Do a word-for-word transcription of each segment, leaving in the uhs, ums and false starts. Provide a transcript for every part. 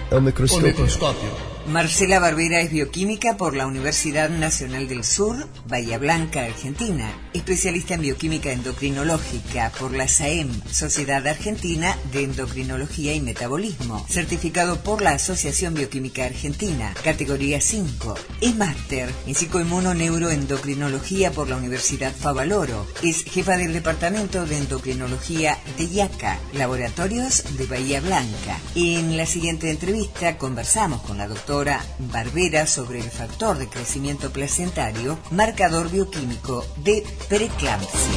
El microscopio. El microscopio. Marcela Barbera es bioquímica por la Universidad Nacional del Sur, Bahía Blanca, Argentina, especialista en bioquímica endocrinológica por la S A E M, Sociedad Argentina de Endocrinología y Metabolismo, certificado por la Asociación Bioquímica Argentina, categoría cinco, es máster en psicoinmunoneuroendocrinología por la Universidad Favaloro, es jefa del Departamento de Endocrinología de IACA, Laboratorios de Bahía Blanca. En la siguiente entrevista conversamos con la doctora Barbera sobre el factor de crecimiento placentario, marcador bioquímico de preeclampsia.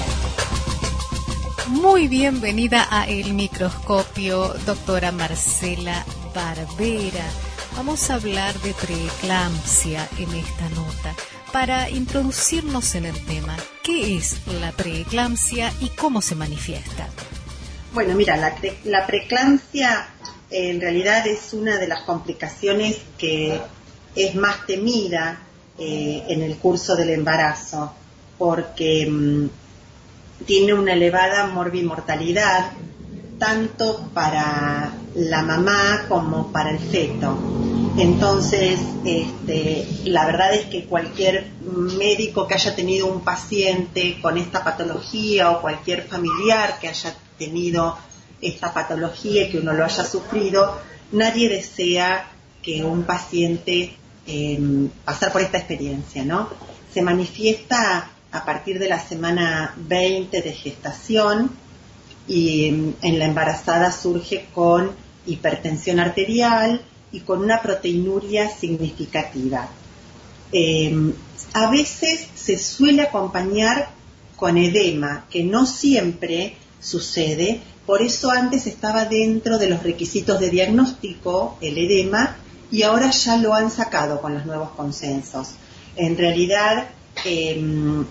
Muy bienvenida a El Microscopio, doctora Marcela Barbera. Vamos a hablar de preeclampsia en esta nota. Para introducirnos en el tema, ¿qué es la preeclampsia y cómo se manifiesta? Bueno, mira, la, pre- la preeclampsia en realidad es una de las complicaciones que es más temida eh, en el curso del embarazo, porque mmm, tiene una elevada morbimortalidad tanto para la mamá como para el feto. Entonces, este, la verdad es que cualquier médico que haya tenido un paciente con esta patología o cualquier familiar que haya tenido esta patología y que uno lo haya sufrido, nadie desea que un paciente eh, pasar por esta experiencia, ¿no? Se manifiesta a partir de la semana veinte de gestación y en la embarazada surge con hipertensión arterial y con una proteinuria significativa. Eh, a veces se suele acompañar con edema, que no siempre sucede. Por eso antes estaba dentro de los requisitos de diagnóstico el edema y ahora ya lo han sacado con los nuevos consensos. En realidad, eh,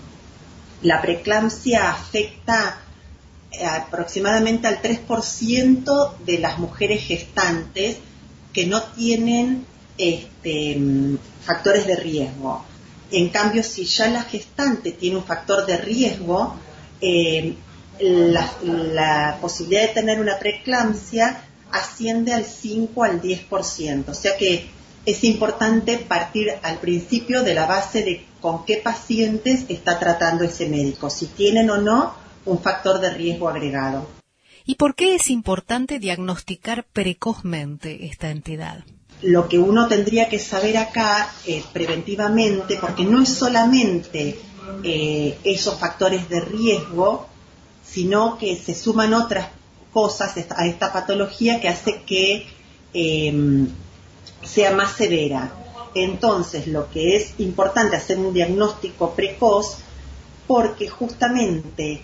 la preeclampsia afecta aproximadamente al tres por ciento de las mujeres gestantes que no tienen este, factores de riesgo. En cambio, si ya la gestante tiene un factor de riesgo, eh, La, la posibilidad de tener una preeclampsia asciende al cinco al diez por ciento. O sea que es importante partir al principio de la base de con qué pacientes está tratando ese médico, si tienen o no un factor de riesgo agregado. ¿Y por qué es importante diagnosticar precozmente esta entidad? Lo que uno tendría que saber acá eh, preventivamente, porque no es solamente eh, esos factores de riesgo, sino que se suman otras cosas a esta patología que hace que eh, sea más severa. Entonces, lo que es importante es hacer un diagnóstico precoz, porque justamente,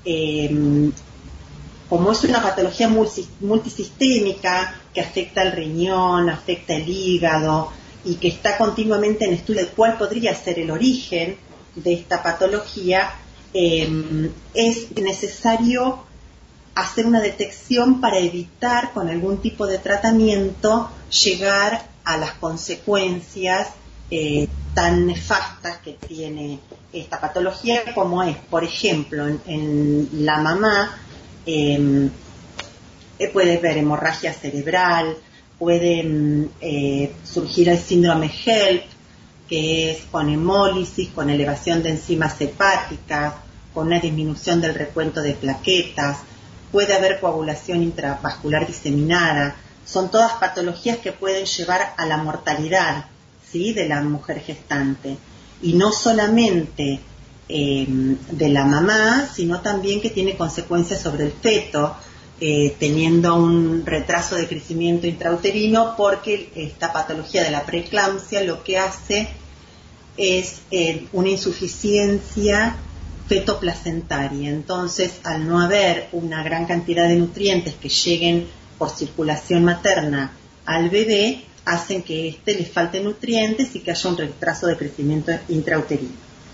eh, como es una patología multisistémica que afecta el riñón, afecta el hígado y que está continuamente en estudio de cuál podría ser el origen de esta patología, Eh, es necesario hacer una detección para evitar con algún tipo de tratamiento llegar a las consecuencias eh, tan nefastas que tiene esta patología, como es, por ejemplo, en, en la mamá eh, puede haber hemorragia cerebral, puede eh, surgir el síndrome HELLP, que es con hemólisis, con elevación de enzimas hepáticas, con una disminución del recuento de plaquetas, puede haber coagulación intravascular diseminada. Son todas patologías que pueden llevar a la mortalidad, ¿sí?, de la mujer gestante. Y no solamente eh, de la mamá, sino también que tiene consecuencias sobre el feto, eh, teniendo un retraso de crecimiento intrauterino, porque esta patología de la preeclampsia lo que hace es eh, una insuficiencia fetoplacentaria. Entonces, al no haber una gran cantidad de nutrientes que lleguen por circulación materna al bebé, hacen que éste le falte nutrientes y que haya un retraso de crecimiento intrauterino.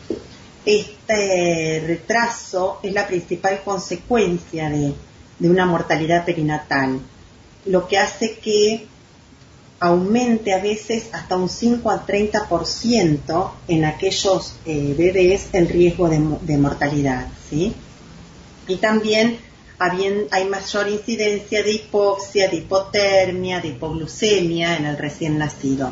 Este retraso es la principal consecuencia de, de una mortalidad perinatal, lo que hace que aumente a veces hasta un cinco al treinta por ciento en aquellos eh, bebés el riesgo de, de mortalidad, ¿sí? Y también hay mayor incidencia de hipoxia, de hipotermia, de hipoglucemia en el recién nacido.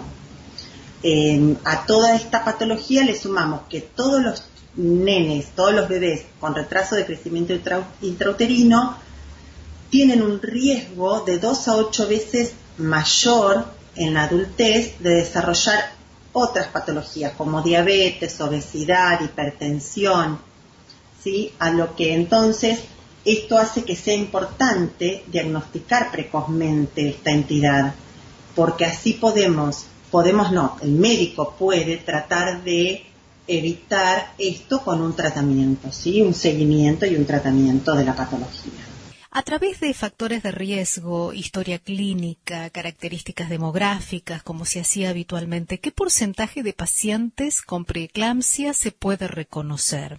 Eh, a toda esta patología le sumamos que todos los nenes, todos los bebés con retraso de crecimiento intra- intrauterino tienen un riesgo de dos a ocho veces mayor en la adultez de desarrollar otras patologías como diabetes, obesidad, hipertensión, ¿sí? A lo que entonces esto hace que sea importante diagnosticar precozmente esta entidad, porque así podemos, podemos no, el médico puede tratar de evitar esto con un tratamiento, ¿sí? Un seguimiento y un tratamiento de la patología. A través de factores de riesgo, historia clínica, características demográficas, como se hacía habitualmente, ¿qué porcentaje de pacientes con preeclampsia se puede reconocer?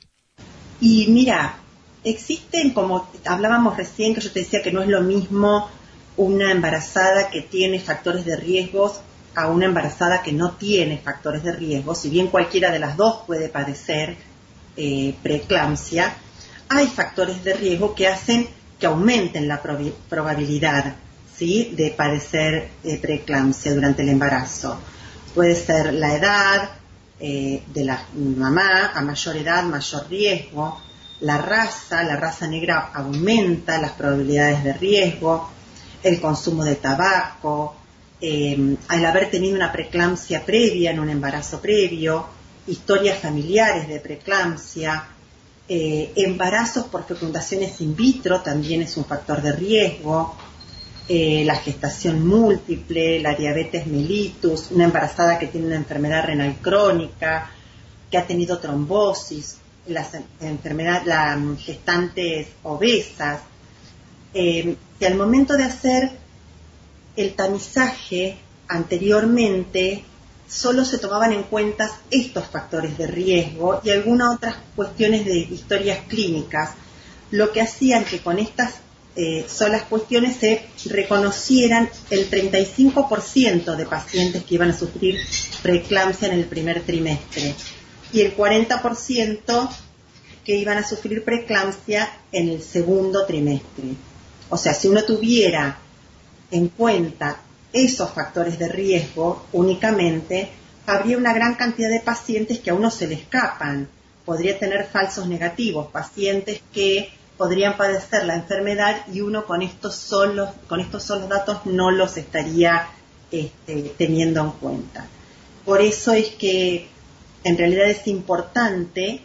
Y mira, existen, como hablábamos recién, que yo te decía que no es lo mismo una embarazada que tiene factores de riesgo a una embarazada que no tiene factores de riesgo. Si bien cualquiera de las dos puede padecer eh, preeclampsia, hay factores de riesgo que hacen que aumenten la prob- probabilidad, ¿sí?, de padecer eh, preeclampsia durante el embarazo. Puede ser la edad eh, de la mamá, a mayor edad, mayor riesgo. La raza, la raza negra aumenta las probabilidades de riesgo. El consumo de tabaco, eh, al haber tenido una preeclampsia previa en un embarazo previo, historias familiares de preeclampsia. Eh, embarazos por fecundaciones in vitro también es un factor de riesgo, eh, la gestación múltiple, la diabetes mellitus, una embarazada que tiene una enfermedad renal crónica, que ha tenido trombosis, las enfermedades, las gestantes obesas, eh, que al momento de hacer el tamizaje anteriormente solo se tomaban en cuenta estos factores de riesgo y algunas otras cuestiones de historias clínicas, lo que hacían que con estas eh, solas cuestiones se reconocieran el treinta y cinco por ciento de pacientes que iban a sufrir preeclampsia en el primer trimestre y el cuarenta por ciento que iban a sufrir preeclampsia en el segundo trimestre. O sea, si uno tuviera en cuenta esos factores de riesgo únicamente, habría una gran cantidad de pacientes que a uno se le escapan. Podría tener falsos negativos, pacientes que podrían padecer la enfermedad y uno con estos solos, con estos solos datos no los estaría este, teniendo en cuenta. Por eso es que en realidad es importante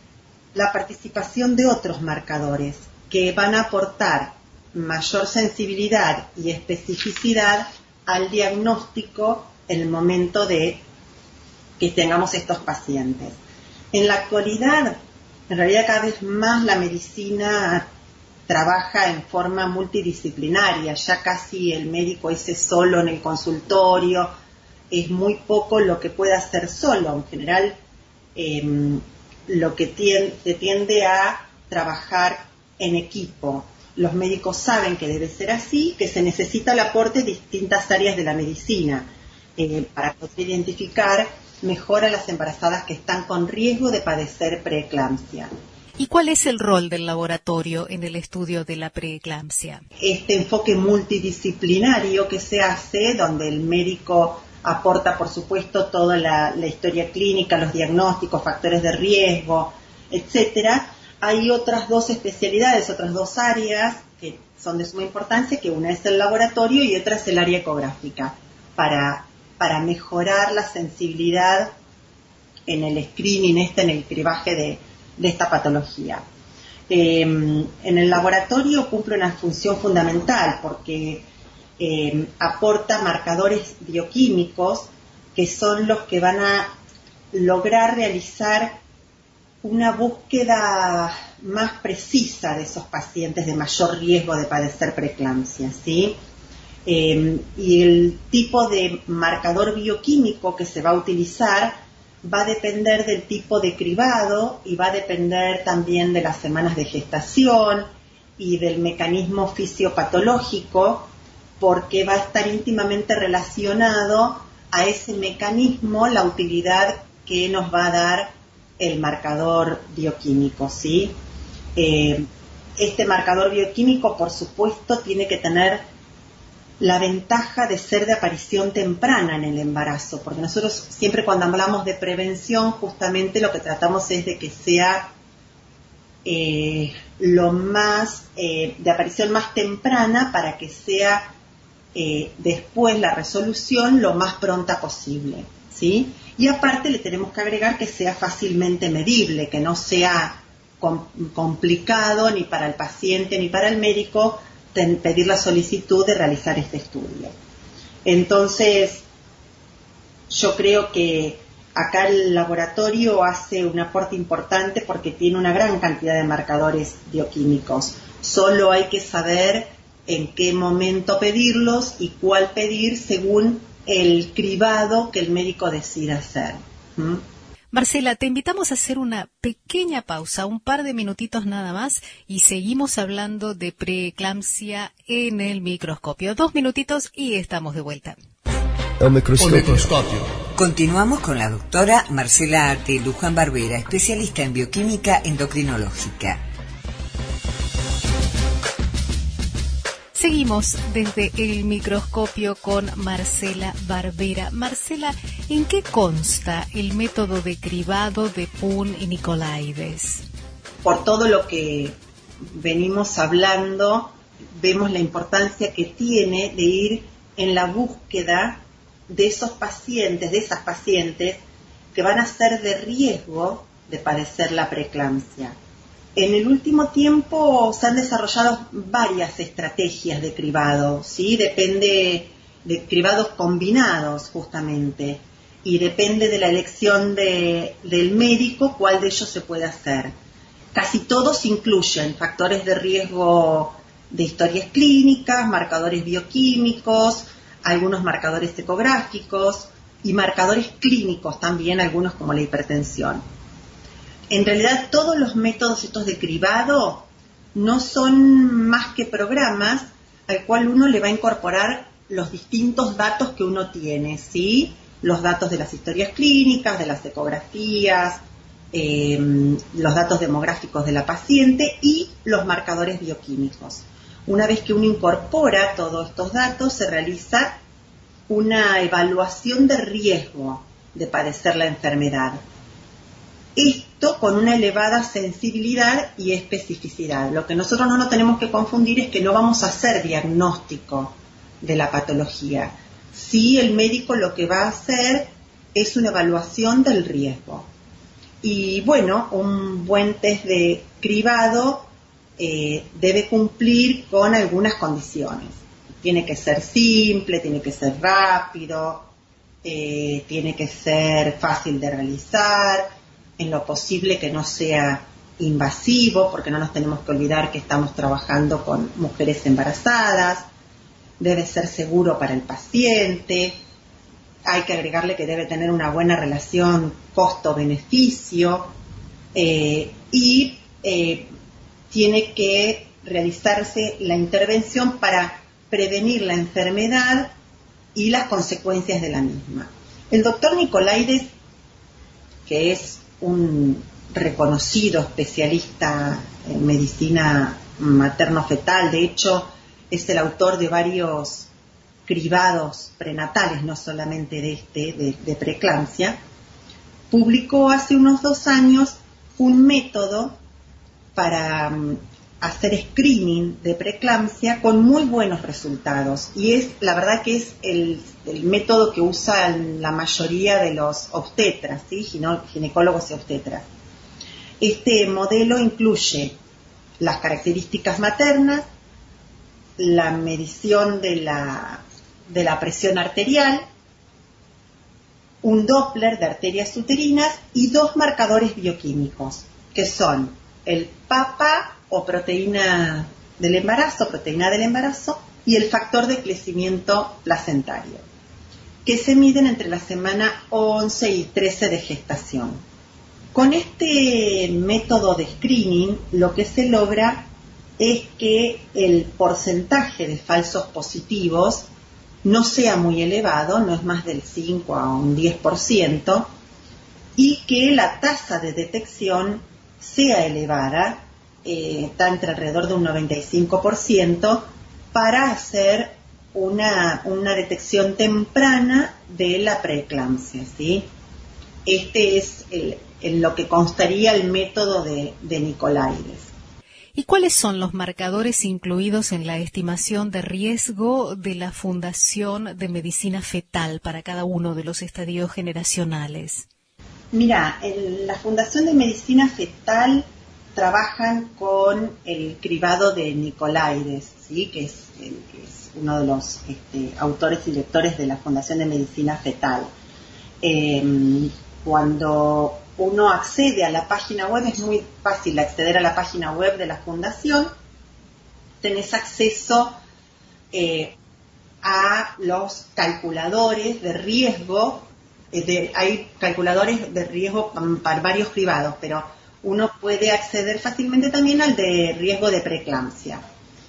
la participación de otros marcadores que van a aportar mayor sensibilidad y especificidad al diagnóstico en el momento de que tengamos estos pacientes. En la actualidad, en realidad cada vez más la medicina trabaja en forma multidisciplinaria, ya casi el médico ese solo en el consultorio, es muy poco lo que puede hacer solo. En general, eh, lo que tiende, se tiende a trabajar en equipo. Los médicos saben que debe ser así, que se necesita el aporte de distintas áreas de la medicina eh, para poder identificar mejor a las embarazadas que están con riesgo de padecer preeclampsia. ¿Y cuál es el rol del laboratorio en el estudio de la preeclampsia? Este enfoque multidisciplinario que se hace, donde el médico aporta, por supuesto, toda la, la historia clínica, los diagnósticos, factores de riesgo, etcétera. Hay otras dos especialidades, otras dos áreas que son de suma importancia, que una es el laboratorio y otra es el área ecográfica, para, para mejorar la sensibilidad en el screening, este, en el cribaje de, de esta patología. Eh, en el laboratorio cumple una función fundamental porque eh, aporta marcadores bioquímicos que son los que van a lograr realizar una búsqueda más precisa de esos pacientes de mayor riesgo de padecer preeclampsia, ¿sí? Eh, y el tipo de marcador bioquímico que se va a utilizar va a depender del tipo de cribado y va a depender también de las semanas de gestación y del mecanismo fisiopatológico, porque va a estar íntimamente relacionado a ese mecanismo la utilidad que nos va a dar el marcador bioquímico, ¿sí? Eh, este marcador bioquímico, por supuesto, tiene que tener la ventaja de ser de aparición temprana en el embarazo, porque nosotros siempre cuando hablamos de prevención, justamente lo que tratamos es de que sea eh, lo más, eh, de aparición más temprana para que sea eh, después la resolución lo más pronta posible, ¿sí? Y aparte le tenemos que agregar que sea fácilmente medible, que no sea com- complicado ni para el paciente ni para el médico pedir la solicitud de realizar este estudio. Entonces, yo creo que acá el laboratorio hace un aporte importante porque tiene una gran cantidad de marcadores bioquímicos. Solo hay que saber en qué momento pedirlos y cuál pedir según el cribado que el médico decida hacer. ¿Mm? Marcela, te invitamos a hacer una pequeña pausa, un par de minutitos nada más, y seguimos hablando de preeclampsia en el microscopio. Dos minutitos y estamos de vuelta. El microscopio. El microscopio. Continuamos con la doctora Marcela Arte Luján Barbera, especialista en bioquímica endocrinológica. Seguimos desde el microscopio con Marcela Barbera. Marcela, ¿en qué consta el método de cribado de Poon y Nicolaides? Por todo lo que venimos hablando, vemos la importancia que tiene de ir en la búsqueda de esos pacientes, de esas pacientes que van a ser de riesgo de padecer la preeclampsia. En el último tiempo se han desarrollado varias estrategias de cribado, ¿sí? Depende de cribados combinados, justamente, y depende de la elección de, del médico cuál de ellos se puede hacer. Casi todos incluyen factores de riesgo de historias clínicas, marcadores bioquímicos, algunos marcadores ecográficos y marcadores clínicos también, algunos como la hipertensión. En realidad todos los métodos estos de cribado no son más que programas al cual uno le va a incorporar los distintos datos que uno tiene, ¿sí? Los datos de las historias clínicas, de las ecografías, eh, los datos demográficos de la paciente y los marcadores bioquímicos. Una vez que uno incorpora todos estos datos, se realiza una evaluación de riesgo de padecer la enfermedad. Esto con una elevada sensibilidad y especificidad. Lo que nosotros no nos tenemos que confundir es que no vamos a hacer diagnóstico de la patología. Sí, el médico lo que va a hacer es una evaluación del riesgo. Y bueno, un buen test de cribado eh, debe cumplir con algunas condiciones. Tiene que ser simple, tiene que ser rápido, eh, tiene que ser fácil de realizar, en lo posible que no sea invasivo, porque no nos tenemos que olvidar que estamos trabajando con mujeres embarazadas, debe ser seguro para el paciente, hay que agregarle que debe tener una buena relación costo-beneficio eh, y eh, tiene que realizarse la intervención para prevenir la enfermedad y las consecuencias de la misma. El doctor Nicolaides, que es un reconocido especialista en medicina materno-fetal, de hecho es el autor de varios cribados prenatales, no solamente de este, de, de preeclampsia, publicó hace unos dos años un método para um, hacer screening de preeclampsia con muy buenos resultados, y es la verdad que es el, el método que usan la mayoría de los obstetras, ¿sí? Ginecólogos y obstetras. Este modelo incluye las características maternas, la medición de la, de la presión arterial, un Doppler de arterias uterinas y dos marcadores bioquímicos, que son el PAPA o proteína del embarazo, proteína del embarazo, y el factor de crecimiento placentario, que se miden entre la semana once y trece de gestación. Con este método de screening, lo que se logra es que el porcentaje de falsos positivos no sea muy elevado, no es más del cinco a un diez por ciento, y que la tasa de detección sea elevada eh, está entre alrededor de un noventa y cinco por ciento, para hacer una, una detección temprana de la preeclampsia, ¿sí? Este es el, en lo que constaría el método de, de Nicolaides. ¿Y cuáles son los marcadores incluidos en la estimación de riesgo de la Fundación de Medicina Fetal para cada uno de los estadios generacionales? Mira, en la Fundación de Medicina Fetal trabajan con el cribado de Nicolaides, ¿sí? que, es, el, que es uno de los este, autores y directores de la Fundación de Medicina Fetal. Eh, cuando uno accede a la página web, es muy fácil acceder a la página web de la Fundación, tenés acceso eh, a los calculadores de riesgo. De, hay calculadores de riesgo para varios cribados, pero uno puede acceder fácilmente también al de riesgo de preeclampsia.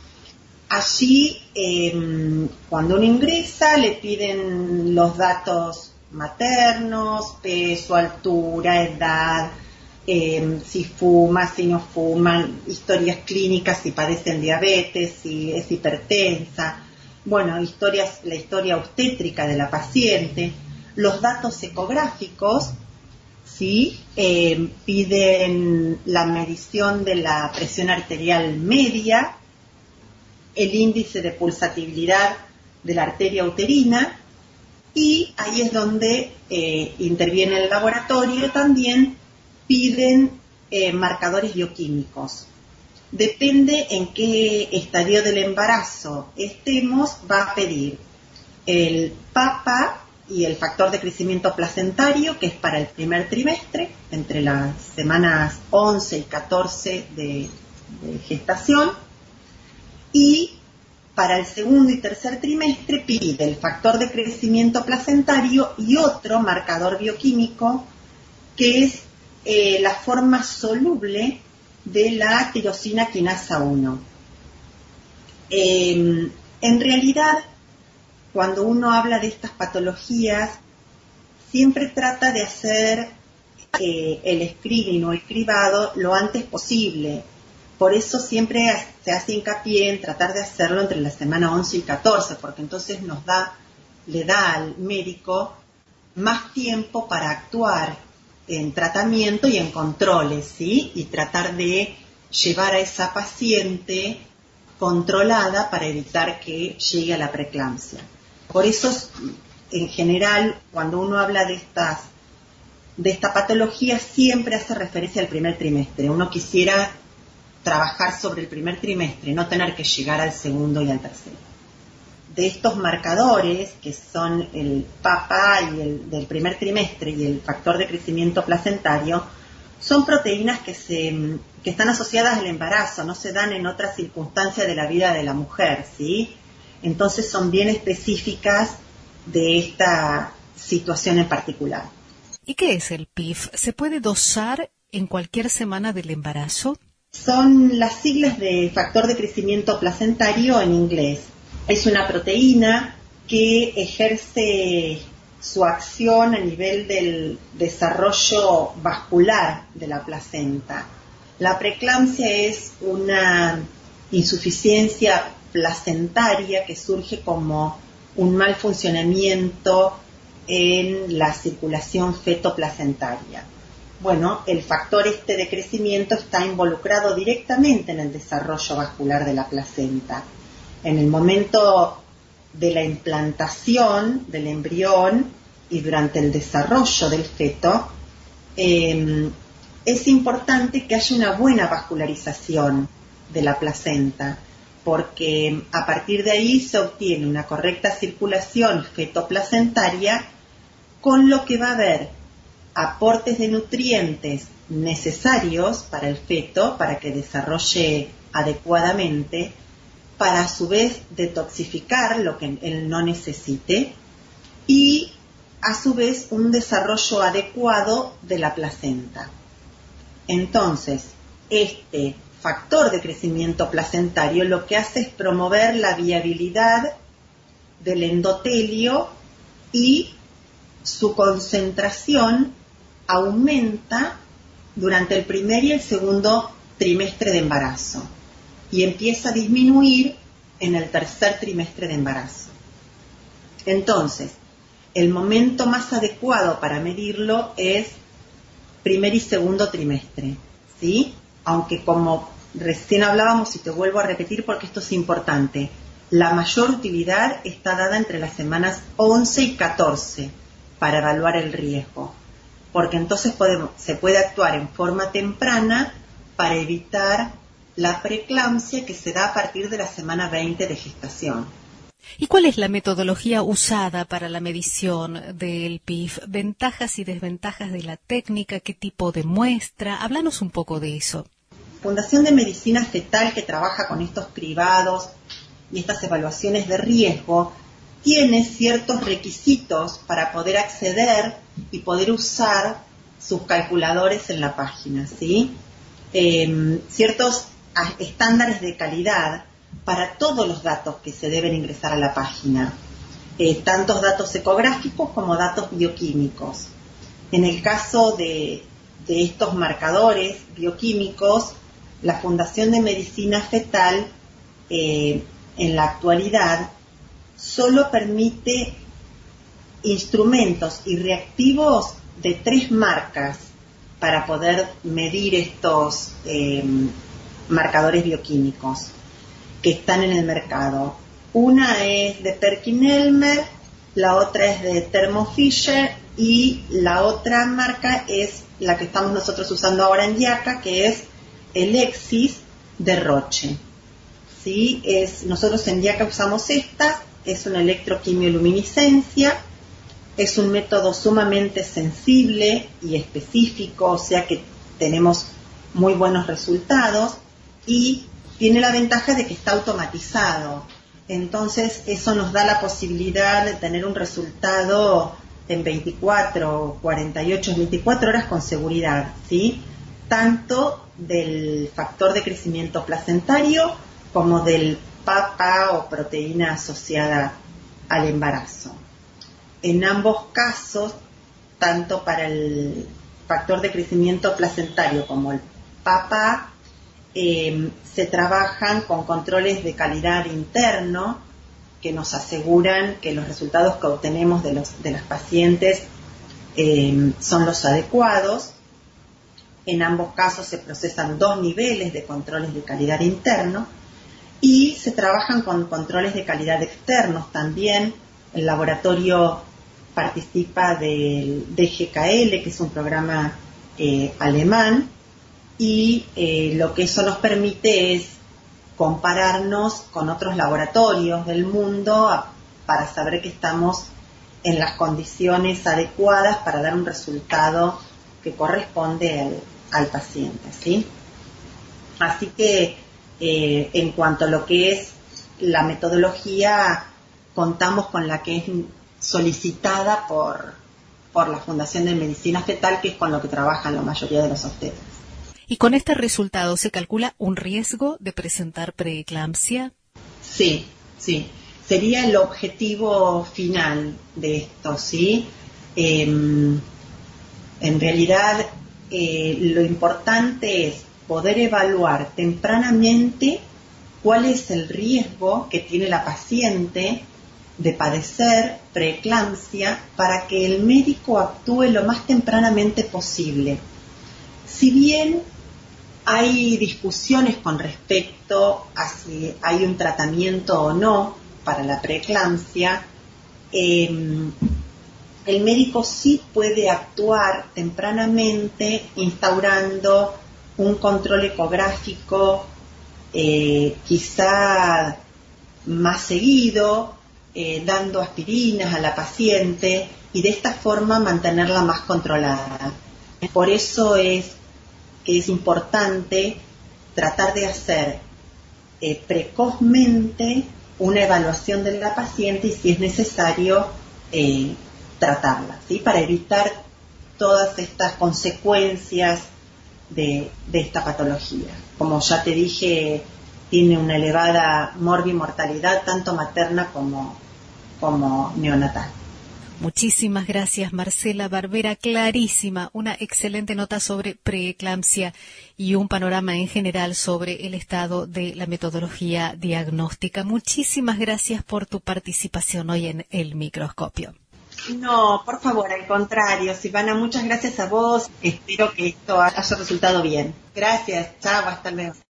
Allí, eh, cuando uno ingresa, le piden los datos maternos, peso, altura, edad, eh, si fuma, si no fuma, historias clínicas, si padecen diabetes, si es hipertensa, bueno, historias, la historia obstétrica de la paciente. Los datos ecográficos, ¿sí? Eh, piden la medición de la presión arterial media, el índice de pulsatividad de la arteria uterina, y ahí es donde eh, interviene el laboratorio. También piden eh, marcadores bioquímicos. Depende en qué estadio del embarazo estemos, va a pedir el PAPA y el factor de crecimiento placentario, que es para el primer trimestre, entre las semanas once y catorce de, de gestación, y para el segundo y tercer trimestre pide el factor de crecimiento placentario y otro marcador bioquímico, que es eh, la forma soluble de la tirosina quinasa uno. Eh, en realidad, cuando uno habla de estas patologías, siempre trata de hacer eh, el screening o el cribado lo antes posible. Por eso siempre se hace hincapié en tratar de hacerlo entre la semana once y catorce, porque entonces nos da, le da al médico más tiempo para actuar en tratamiento y en controles, ¿sí? Y tratar de llevar a esa paciente controlada para evitar que llegue a la preeclampsia. Por eso, en general, cuando uno habla de estas, de esta patología, siempre hace referencia al primer trimestre. Uno quisiera trabajar sobre el primer trimestre, no tener que llegar al segundo y al tercero. De estos marcadores, que son el PAPA y el del primer trimestre y el factor de crecimiento placentario, son proteínas que, se, que están asociadas al embarazo, no se dan en otras circunstancias de la vida de la mujer, ¿sí? Entonces son bien específicas de esta situación en particular. ¿Y qué es el P I F? ¿Se puede dosar en cualquier semana del embarazo? Son las siglas de factor de crecimiento placentario en inglés. Es una proteína que ejerce su acción a nivel del desarrollo vascular de la placenta. La preeclampsia es una insuficiencia placentaria que surge como un mal funcionamiento en la circulación fetoplacentaria. Bueno, el factor este de crecimiento está involucrado directamente en el desarrollo vascular de la placenta. En el momento de la implantación del embrión y durante el desarrollo del feto, eh, es importante que haya una buena vascularización de la placenta, porque a partir de ahí se obtiene una correcta circulación fetoplacentaria, con lo que va a haber aportes de nutrientes necesarios para el feto, para que desarrolle adecuadamente, para a su vez detoxificar lo que él no necesite y a su vez un desarrollo adecuado de la placenta. Entonces, este factor de crecimiento placentario lo que hace es promover la viabilidad del endotelio y su concentración aumenta durante el primer y el segundo trimestre de embarazo y empieza a disminuir en el tercer trimestre de embarazo. Entonces, el momento más adecuado para medirlo es primer y segundo trimestre, ¿sí? Aunque como recién hablábamos, y te vuelvo a repetir porque esto es importante, la mayor utilidad está dada entre las semanas once y catorce para evaluar el riesgo, porque entonces podemos, se puede actuar en forma temprana para evitar la preeclampsia que se da a partir de la semana veinte de gestación. ¿Y cuál es la metodología usada para la medición del P I F? ¿Ventajas y desventajas de la técnica? ¿Qué tipo de muestra? Háblanos un poco de eso. Fundación de Medicina Fetal, que trabaja con estos cribados y estas evaluaciones de riesgo, tiene ciertos requisitos para poder acceder y poder usar sus calculadores en la página, ¿sí? Eh, ciertos estándares de calidad para todos los datos que se deben ingresar a la página, eh, tantos datos ecográficos como datos bioquímicos. En el caso de, de estos marcadores bioquímicos, la Fundación de Medicina Fetal eh, en la actualidad solo permite instrumentos y reactivos de tres marcas para poder medir estos eh, marcadores bioquímicos que están en el mercado. Una es de Perkin-Elmer, la otra es de Thermo Fisher y la otra marca es la que estamos nosotros usando ahora en IACA, que es el Exis de Roche. ¿Sí? Es, nosotros en IACA usamos esta, es una electroquimioluminiscencia, es un método sumamente sensible y específico, o sea que tenemos muy buenos resultados y tiene la ventaja de que está automatizado. Entonces eso nos da la posibilidad de tener un resultado en veinticuatro, cuarenta y ocho, veinticuatro horas con seguridad, ¿sí? Tanto del factor de crecimiento placentario como del P A P A o proteína asociada al embarazo. En ambos casos, tanto para el factor de crecimiento placentario como el P A P A, eh, se trabajan con controles de calidad interno que nos aseguran que los resultados que obtenemos de, los, de las pacientes eh, son los adecuados. En ambos casos se procesan dos niveles de controles de calidad interno y se trabajan con controles de calidad externos también. El laboratorio participa del D G K L, que es un programa eh, alemán, y eh, lo que eso nos permite es compararnos con otros laboratorios del mundo a, para saber que estamos en las condiciones adecuadas para dar un resultado que corresponde al, al paciente, ¿sí? Así que eh, en cuanto a lo que es la metodología, contamos con la que es solicitada por, por la Fundación de Medicina Fetal, que es con lo que trabajan la mayoría de los obstetras. ¿Y con este resultado se calcula un riesgo de presentar preeclampsia? Sí, sí. Sería el objetivo final de esto, ¿sí? Eh, en realidad, eh, lo importante es poder evaluar tempranamente cuál es el riesgo que tiene la paciente de padecer preeclampsia para que el médico actúe lo más tempranamente posible. Si bien hay discusiones con respecto a si hay un tratamiento o no para la preeclampsia, eh, el médico sí puede actuar tempranamente instaurando un control ecográfico eh, quizá más seguido, eh, dando aspirinas a la paciente y de esta forma mantenerla más controlada. Por eso es que es importante tratar de hacer eh, precozmente una evaluación de la paciente y si es necesario eh, tratarla, ¿sí? Para evitar todas estas consecuencias de, de esta patología. Como ya te dije, tiene una elevada morbimortalidad tanto materna como, como neonatal. Muchísimas gracias, Marcela Barbera, clarísima, una excelente nota sobre preeclampsia y un panorama en general sobre el estado de la metodología diagnóstica. Muchísimas gracias por tu participación hoy en El Microscopio. No, por favor, al contrario, Silvana, muchas gracias a vos. Espero que esto haya resultado bien. Gracias, chao, hasta luego.